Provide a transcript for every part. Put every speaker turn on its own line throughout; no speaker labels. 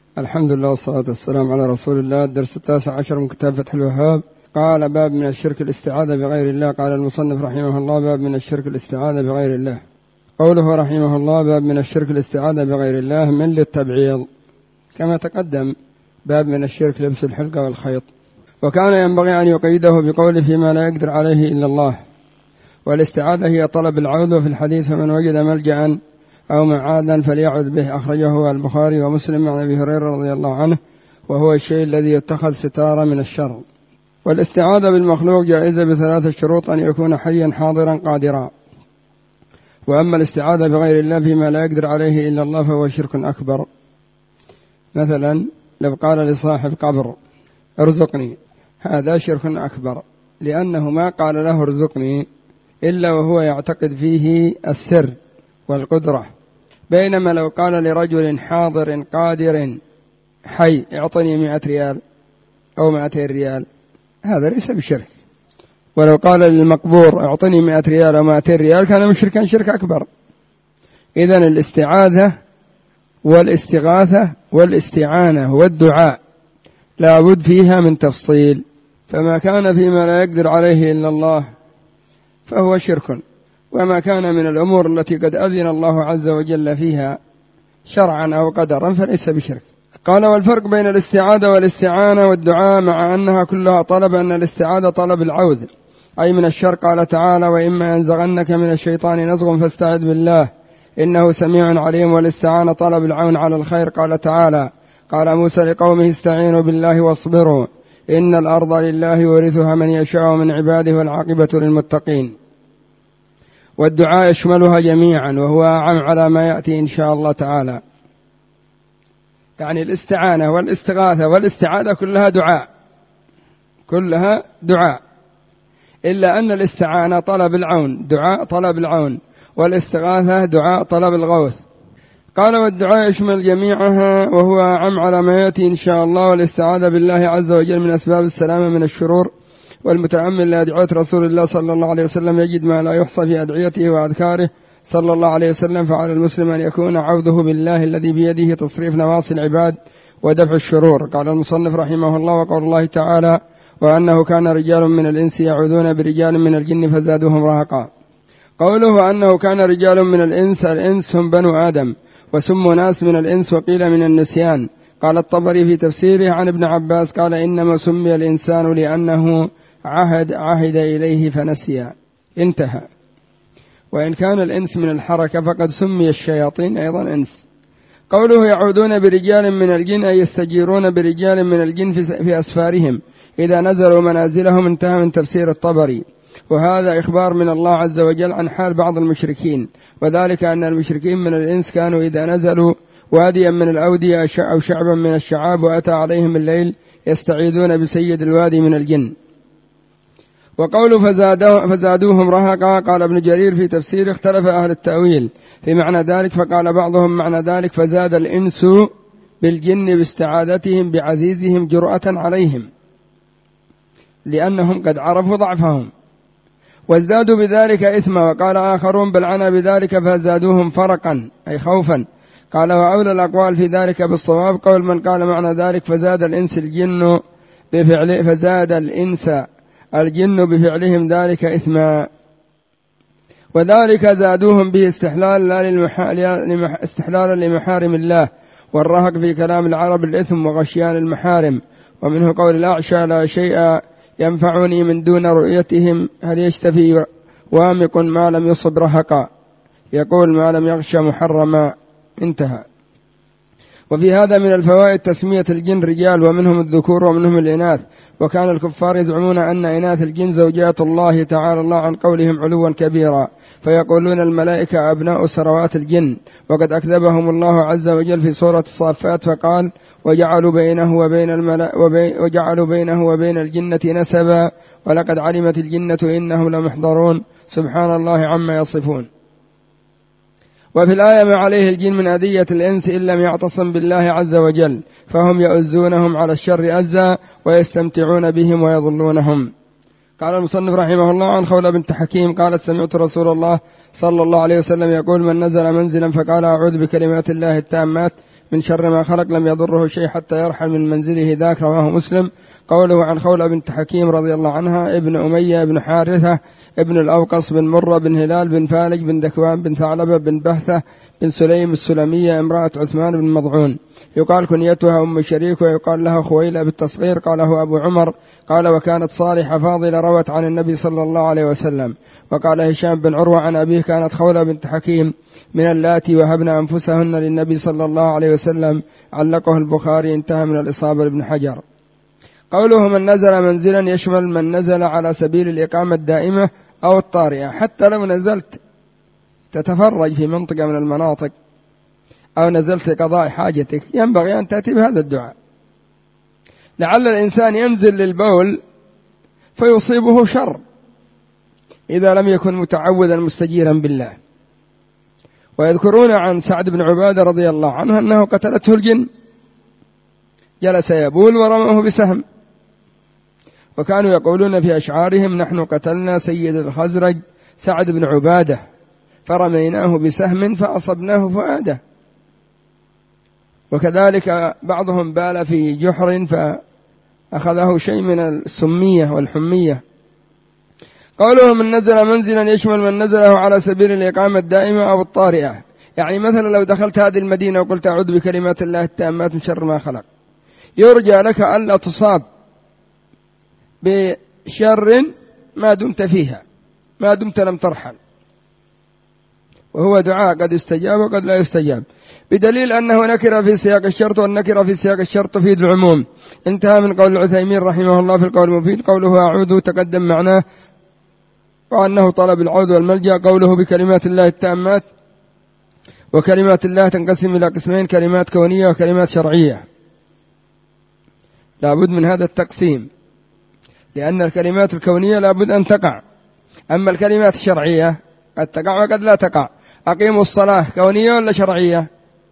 الحمد لله والصلاة والسلام على رسول الله. الدرس 19 من كتاب فتح الوهاب. قال: باب من الشرك الاستعاذة بغير الله. قال المصنف رحمه الله: باب من الشرك الاستعاذة بغير الله. قوله رحمه الله: باب من الشرك الاستعاذة بغير الله، من للتبعيض كما تقدم. باب من الشرك لبس الحلقة والخيط. وكان ينبغي أن يقيده بقول فيما لا يقدر عليه إلا الله. والاستعاذة هي طلب العوذ، وفي الحديث: فمن وجد ملجأ أو معاذا فليعذ به. أخرجه البخاري ومسلم عن أبي هريرة رضي الله عنه، وهو الشيء الذي يتخذ ستارة من الشر. والاستعاذة بالمخلوق جائزة بثلاثة شروط: أن يكون حيا حاضرا قادرا. وأما الاستعاذة بغير الله فيما لا يقدر عليه إلا الله فهو شرك أكبر. مثلا لو قال لصاحب قبر: ارزقني، هذا شرك أكبر، لأنه ما قال له ارزقني إلا وهو يعتقد فيه السر والقدرة. بينما لو قال لرجل حاضر قادر حي: اعطني 100 ريال أو 200 ريال، هذا ليس بشرك. ولو قال للمقبور: اعطني 100 ريال أو 200 ريال، كان مشركا شرك أكبر. إذن الاستعاذة والاستغاثة والاستعانة والدعاء لا بد فيها من تفصيل. فما كان فيما لا يقدر عليه إلا الله فهو شرك، وما كان من الأمور التي قد أذن الله عز وجل فيها شرعا أو قدرا فليس بشرك. قال: والفرق بين الاستعاذة والاستعانة والدعاء مع أنها كلها طلب، أن الاستعاذة طلب العوذ أي من الشر. قال تعالى: وإما ينزغنك من الشيطان نزغ فاستعذ بالله إنه سميع عليم. والاستعانة طلب العون على الخير. قال تعالى: قال موسى لقومه: استعينوا بالله واصبروا إن الأرض لله يورثها من يشاء من عباده والعاقبة للمتقين. والدعاء يشملها جميعا، وهو أعم على ما يأتي إن شاء الله تعالى. يعني الاستعانة والاستغاثة والاستعاذة كلها دعاء، إلا أن الاستعانة طلب العون، دعاء طلب العون، والاستغاثة دعاء طلب الغوث. قال: والدعاء يشمل جميعها، وهو أعم على ما يأتي إن شاء الله. والاستعاذة بالله عز وجل من أسباب السلامة من الشرور. والمتأمل لأدعية رسول الله صلى الله عليه وسلم يجد ما لا يحصى في أدعيته وأذكاره صلى الله عليه وسلم. فعلى المسلم أن يكون عوذه بالله الذي بيده تصريف نواصي العباد ودفع الشرور. قال المصنف رحمه الله: وقول الله تعالى: وأنه كان رجال من الإنس يعوذون برجال من الجن فزادوهم رهقا. قوله أنه كان رجال من الإنس، الإنس هم بنو آدم، وسموا ناس من الإنس وقيل من النسيان. قال الطبري في تفسيره عن ابن عباس قال: إنما سمي الإنسان لأنه عهد إليه فنسي. انتهى. وإن كان الإنس من الحركة فقد سمي الشياطين أيضا إنس. قوله يعودون برجال من الجن أي يستجيرون برجال من الجن في أسفارهم إذا نزلوا منازلهم. انتهى من تفسير الطبري. وهذا إخبار من الله عز وجل عن حال بعض المشركين، وذلك أن المشركين من الإنس كانوا إذا نزلوا واديا من الأودية أو شعبا من الشعاب وأتى عليهم الليل يستعيذون بسيد الوادي من الجن. وقوله فزادوهم رهقا، قال ابن جرير في تفسير: اختلف أهل التأويل في معنى ذلك، فقال بعضهم معنى ذلك فزاد الإنس بالجن باستعاذتهم بعزيزهم جرأة عليهم لأنهم قد عرفوا ضعفهم وازدادوا بذلك إثما. وقال آخرون بل عنا بذلك فزادوهم فرقا أي خوفا. قال: وأولى الأقوال في ذلك بالصواب قول من قال معنى ذلك فزاد الإنس الجن بفعلهم ذلك إثما، وذلك زادوهم به استحلالا لمحارم الله. والرهق في كلام العرب الإثم وغشيان المحارم. ومنه قول الأعشى: لا شيء ينفعني من دون رؤيتهم، هل يشتفي وامق ما لم يصب رهقا، يقول ما لم يغش محرما. انتهى. وفي هذا من الفوائد تسمية الجن رجال، ومنهم الذكور ومنهم الإناث. وكان الكفار يزعمون أن إناث الجن زوجات الله تعالى الله عن قولهم علوا كبيرا، فيقولون الملائكة أبناء سروات الجن. وقد أكذبهم الله عز وجل في سورة الصافات فقال: وجعلوا بينه وبين الجنة نسبا ولقد علمت الجنة إنهم لمحضرون سبحان الله عما يصفون. وفي الآية ما عليه الجن من أذية الإنس إن لم يعتصم بالله عز وجل، فهم يؤزونهم على الشر أزا ويستمتعون بهم ويضلونهم. قال المصنف رحمه الله عن خولة بنت حكيم قالت: سمعت رسول الله صلى الله عليه وسلم يقول: من نزل منزلا فقال: أعوذ بكلمات الله التامات من شر ما خلق لم يضره شيء حتى يرحل من منزله ذاك. رواه مسلم. قوله عن خولة بنت حكيم رضي الله عنها ابن أمية بن حارثة ابن الأوقص بن مرة بن هلال بن فالج بن ذكوان بن ثعلبة بن بهثة بن سليم السلمية امرأة عثمان بن مضعون، يقال كنيتها أم شريك ويقال لها خويلة بالتصغير. قاله أبو عمر قال وكانت صالحة فاضلة روت عن النبي صلى الله عليه وسلم. وقال هشام بن عروة عن أبيه كانت خولة بنت حكيم من اللاتي وهبن أنفسهن للنبي صلى الله عليه وسلم. علقه البخاري. انتهى من الإصابة لابن حجر. قوله من نزل منزلا يشمل من نزل على سبيل الإقامة الدائمة أو الطارئة، حتى لو نزلت تتفرج في منطقة من المناطق أو نزلت لقضاء حاجتك ينبغي أن تأتي بهذا الدعاء. لعل الإنسان ينزل للبول فيصيبه شر إذا لم يكن متعوذا مستجيرا بالله. ويذكرون عن سعد بن عبادة رضي الله عنه أنه قتلته الجن، جلس يبول ورموه بسهم، وكانوا يقولون في أشعارهم نحن قتلنا سيد الخزرج سعد بن عبادة فرميناه بسهم فأصبناه فؤاده. وكذلك بعضهم بال في جحر فأخذه شيء من السمية والحمية. قوله من نزل منزلا يشمل من نزله على سبيل الإقامة الدائمة أو الطارئة، يعني مثلا لو دخلت هذه المدينة وقلت أعوذ بكلمات الله التامات من شر ما خلق، يرجى لك ألا تصاب بشر ما دمت فيها، ما دمت لم ترحل، وهو دعاء قد يستجاب وقد لا يستجاب، بدليل أنه نكر في سياق الشرط، والنكر في سياق الشرط تفيد العموم. انتهى من قول العثيمين رحمه الله في القول المفيد. قوله أعوذ تقدم معناه وأنه طلب العوذ والملجأ. قوله بكلمات الله التامات، وكلمات الله تنقسم إلى قسمين: كلمات كونية وكلمات شرعية. لا بد من هذا التقسيم، لأن الكلمات الكونية لا بد أن تقع، أما الكلمات الشرعية قد تقع وقد لا تقع. أقيموا الصلاة كونية ولا شرعية؟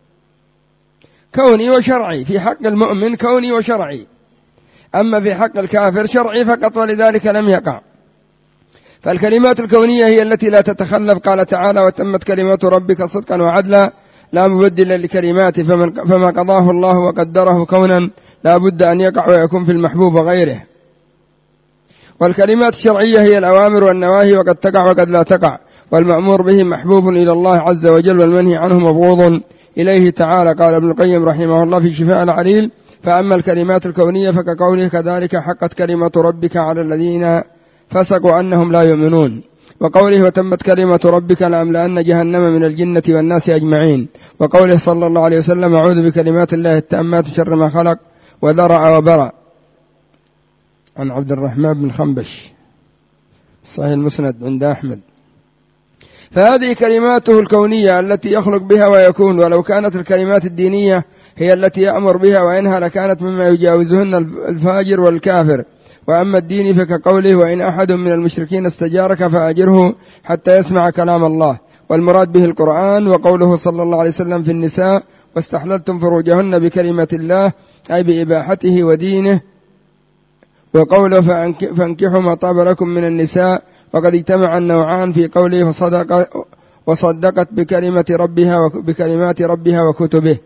كوني وشرعي. في حق المؤمن كوني وشرعي، أما في حق الكافر شرعي فقط، ولذلك لم يقع. فالكلمات الكونية هي التي لا تتخلف. قال تعالى وتمت كلمات ربك صدقا وعدلا لا مبدل لكلماته، فما قضاه الله وقدره كونا لا بد أن يقع ويكون في المحبوب وغيره. والكلمات الشرعية هي الأوامر والنواهي، وقد تقع وقد لا تقع، والمأمور به محبوب إلى الله عز وجل، والمنهي عنه مبغوض إليه تعالى. قال ابن القيم رحمه الله في شفاء العليل: فأما الكلمات الكونية فكقوله كذلك حقت كلمة ربك على الذين فسقوا أنهم لا يؤمنون. وقوله وتمت كلمة ربك لأملأن جهنم من الجنة والناس أجمعين. وقوله صلى الله عليه وسلم أعوذ بكلمات الله التامات شر ما خلق وذرأ وبرأ. عن عبد الرحمن بن خنبش صحيح المسند عند أحمد. فهذه كلماته الكونية التي يخلق بها ويكون، ولو كانت الكلمات الدينية هي التي يأمر بها وإنها لكانت مما يجاوزهن الفاجر والكافر. وأما الدين فكقوله وإن أحد من المشركين استجارك فأجره حتى يسمع كلام الله، والمراد به القرآن. وقوله صلى الله عليه وسلم في النساء واستحللتم فروجهن بكلمة الله أي بإباحته ودينه. وقوله فانكحوا ما طاب لكم من النساء، وقد اجتمع النوعان في قوله وصدقت بكلمات ربها وكتبه،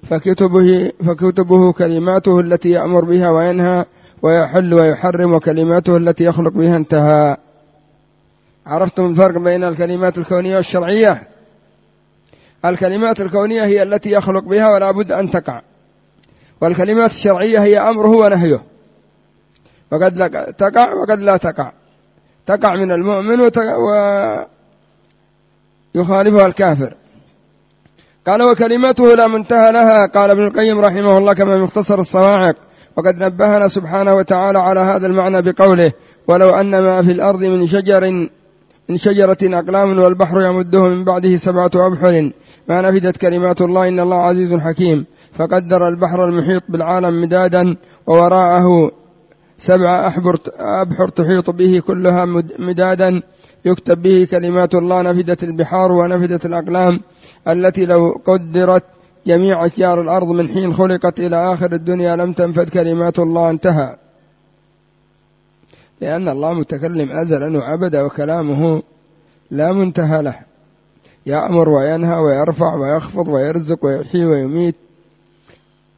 فكتبه كلماته التي يأمر بها وينهى ويحل ويحرم، وكلماته التي يخلق بها انتهى. عرفتم الفرق بين الكلمات الكونية والشرعية؟ الكلمات الكونية هي التي يخلق بها ولا بد أن تقع، والكلمات الشرعية هي أمره ونهيه، وقد لا تقع وقد لا تقع، تقع من المؤمن ويخالفها الكافر. قال وكلمته لا منتهى لها. قال ابن القيم رحمه الله كما مختصر الصواعق: وقد نبهنا سبحانه وتعالى على هذا المعنى بقوله ولو أن ما في الأرض من شجرة أقلام والبحر يمده من بعده 7 أبحر ما نفدت كلمات الله إن الله عزيز حكيم. فقدر البحر المحيط بالعالم مدادا، ووراءه 7 أبحر تحيط به كلها مدادا يكتب به كلمات الله. نفدت البحار ونفدت الأقلام التي لو قدرت جميع أشجار الأرض من حين خلقت إلى آخر الدنيا لم تنفد كلمات الله. انتهى. لأن الله متكلم أزلا وأبدا، وكلامه لا منتهى له، يأمر وينهى ويرفع ويخفض ويرزق ويحيي ويميت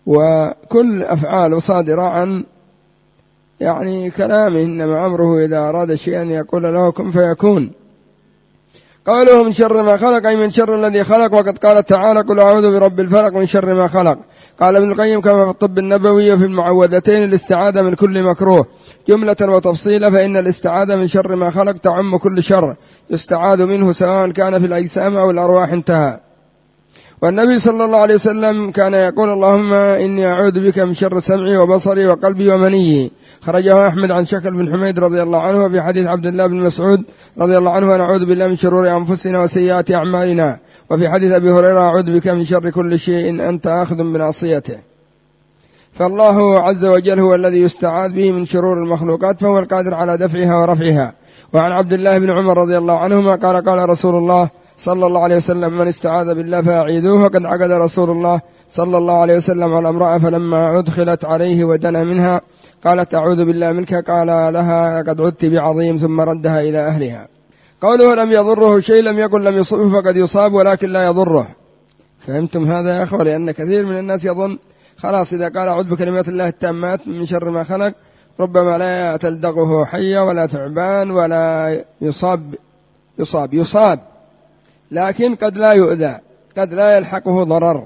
وكل أفعاله صادرة عن يعني كلامه، إنما أمره إذا أراد شيئا يقول له كن فيكون. قوله من شر ما خلق أي من شر الذي خلق، وقد قال تعالى قل أعوذ برب الفلق من شر ما خلق. قال ابن القيم كما في الطب النبوي في المعوذتين الاستعاذة من كل مكروه جملة وتفصيلا، فإن الاستعاذة من شر ما خلق تعم كل شر يستعاذ منه سواء كان في الأجسام أو الأرواح، انتهى. والنبي صلى الله عليه وسلم كان يقول اللهم إني أعوذ بك من شر سمعي وبصري وقلبي ومنيي، خرجه أحمد عن شكل بن حميد رضي الله عنه. وفي حديث عبد الله بن مسعود رضي الله عنه نعوذ بالله من شرور أنفسنا وسيئات أعمالنا. وفي حديث أبي هريرة أعوذ بك من شر كل شيء أنت آخذ بناصيته. فالله عز وجل هو الذي يستعاذ به من شرور المخلوقات، فهو القادر على دفعها ورفعها. وعن عبد الله بن عمر رضي الله عنهما قال قال رسول الله صلى الله عليه وسلم من استعاذ بالله فأعيذوه. وقد عقد رسول الله صلى الله عليه وسلم على امرأة فلما أدخلت عليه ودنا منها قالت أعوذ بالله منك، قال لها قد عدت بعظيم، ثم ردها إلى أهلها. قوله لم يضره شيء لم يقل لم يصبه، فقد يصاب ولكن لا يضره. فهمتم هذا يا أخوة؟ لأن كثير من الناس يظن خلاص إذا قال أعوذ بكلمات الله التامات من شر ما خلق ربما لا تلدغه حية ولا تعبان ولا يصاب، لكن قد لا يؤذى، قد لا يلحقه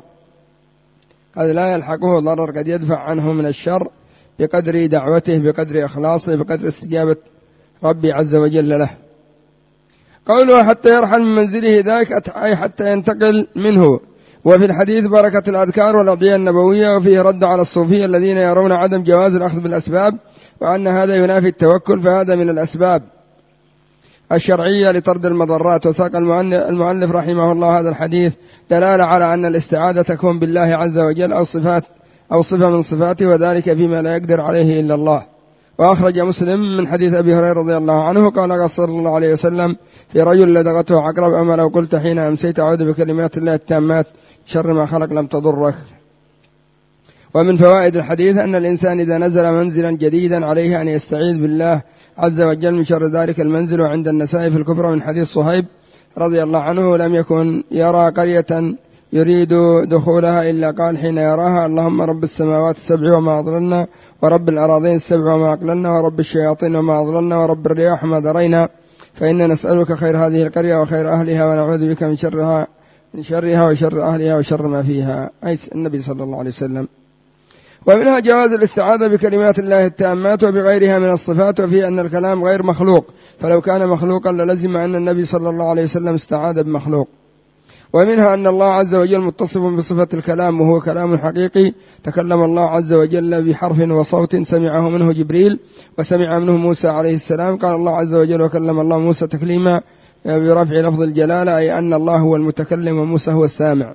ضرر، قد يدفع عنه من الشر بقدر دعوته، بقدر إخلاصه، بقدر استجابة ربي عز وجل له. قوله حتى يرحل من منزله ذاك أي حتى ينتقل منه. وفي الحديث بركة الأذكار والأدعية النبوية، وفيه رد على الصوفية الذين يرون عدم جواز الأخذ بالأسباب وأن هذا ينافي التوكل، فهذا من الأسباب الشرعية لطرد المضرات. وساق المؤلف رحمه الله هذا الحديث دلالة على أن الاستعاذة تكون بالله عز وجل أو صفة من صفاته، وذلك فيما لا يقدر عليه إلا الله. وأخرج مسلم من حديث أبي هريرة رضي الله عنه قال صلى الله عليه وسلم في رجل لدغته عقرب أما لو قلت حين أمسيت أعوذ بكلمات الله التامات شر ما خلق لم تضرك. ومن فوائد الحديث أن الإنسان إذا نزل منزلا جديدا عليه أن يستعيذ بالله عز وجل من شر ذلك المنزل. وعند النسائي في الكبرى من حديث صهيب رضي الله عنه لم يكن يرى قرية يريد دخولها إلا قال حين يراها اللهم رب السماوات السبع وما أضللنا، ورب الأراضين السبع وما أقللنا، ورب الشياطين وما أضللنا، ورب الرياح وما ذرينا، فإنا نسألك خير هذه القرية وخير أهلها، ونعوذ بك من شرها وشر أهلها وشر ما فيها، أي النبي صلى الله عليه وسلم. ومنها جواز الاستعاذة بكلمات الله التامات وبغيرها من الصفات، وفي أن الكلام غير مخلوق، فلو كان مخلوقا للزم أن النبي صلى الله عليه وسلم استعاذ بمخلوق. ومنها أن الله عز وجل متصف بصفة الكلام وهو كلام حقيقي، تكلم الله عز وجل بحرف وصوت سمعه منه جبريل وسمع منه موسى عليه السلام. قال الله عز وجل وكلم الله موسى تكليما برفع لفظ الجلالة، أي أن الله هو المتكلم وموسى هو السامع.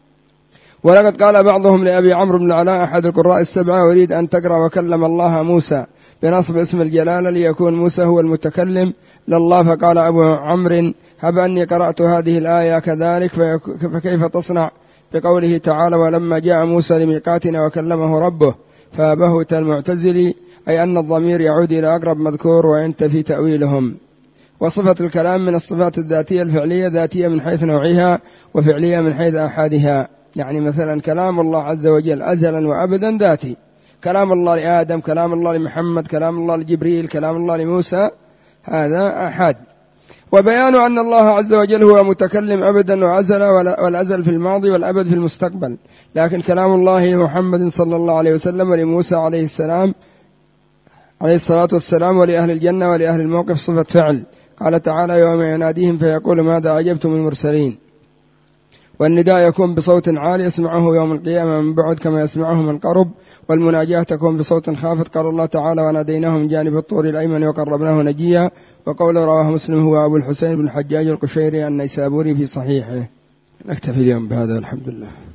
ولقد قال بعضهم لأبي عمرو بن العلاء أحد القراء السبعة أريد أن تقرأ وكلم الله موسى بنصب اسم الجلالة ليكون موسى هو المتكلم لله، فقال أبو عمرو هب أني قرأت هذه الآية كذلك فكيف تصنع بقوله تعالى ولما جاء موسى لميقاتنا وكلمه ربه، فبهت المعتزلي أي أن الضمير يعود إلى أقرب مذكور وينتفي تأويلهم. وصفة الكلام من الصفات الذاتية الفعلية، ذاتية من حيث نوعها وفعلية من حيث أحادها. يعني مثلا كلام الله عز وجل أزلا وأبدا ذاتي، كلام الله لآدم، كلام الله لمحمد، كلام الله لجبريل، كلام الله لموسى، هذا أحد. وبيان أن الله عز وجل هو متكلم أبدا وأزل، والأزل في الماضي والأبد في المستقبل. لكن كلام الله لمحمد صلى الله عليه وسلم ولموسى عليه السلام عليه الصلاة والسلام ولأهل الجنة ولأهل الموقف صفة فعل. قال تعالى يوم يناديهم فيقول ماذا أجبتم المرسلين. والنداء يكون بصوت عالي يسمعه يوم القيامة من بعد كما يسمعه من قرب. والمناجاة تكون بصوت خافت. قال الله تعالى وناديناه من جانب الطور الأيمن وقربناه نجيا. وقول رواه مسلم هو أبو الحسين بن الحجاج القشيري النيسابوري في صحيحه. نكتفي اليوم بهذا، الحمد لله.